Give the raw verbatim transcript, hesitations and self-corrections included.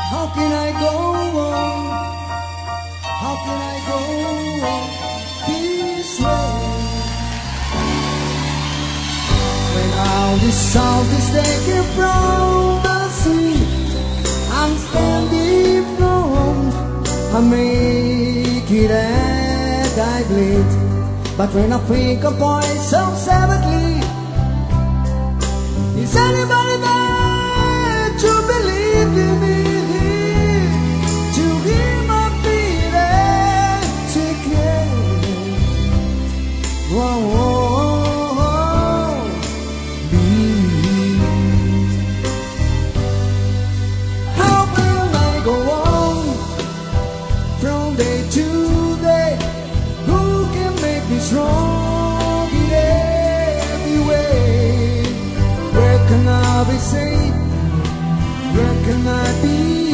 How can I go on? How can I go on this way? When all the salt is taken from the sea, I'm standing firm. I make it and I bleed. But when I think of boys so savagely, is anybody there to believe in me? To hear my feelings again? Whoa, whoa, whoa, me. How will I go on from day to day? Who can make me strong in every way? Where can I be safe? Where can I be